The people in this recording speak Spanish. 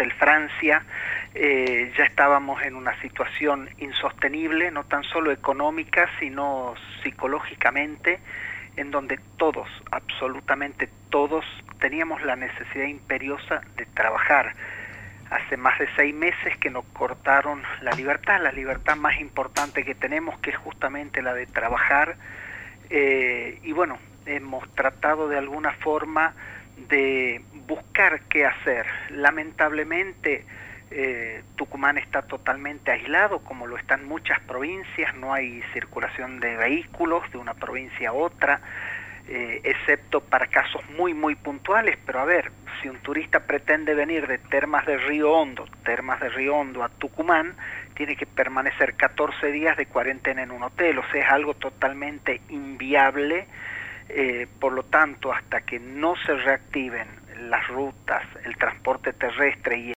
Hotel Francia, ya estábamos en una situación insostenible, no tan solo económica, sino psicológicamente, en donde todos, absolutamente todos, teníamos la necesidad imperiosa de trabajar. Hace más de 6 meses que nos cortaron la libertad más importante que tenemos, que es justamente la de trabajar, y bueno, hemos tratado de alguna forma de buscar qué hacer. Lamentablemente, Tucumán está totalmente aislado, como lo están muchas provincias, no hay circulación de vehículos de una provincia a otra, excepto para casos muy puntuales. Pero a ver, si un turista pretende venir de Termas de Río Hondo a Tucumán, tiene que permanecer 14 días de cuarentena en un hotel, o sea, es algo totalmente inviable. Por lo tanto, hasta que no se reactiven las rutas, el transporte terrestre y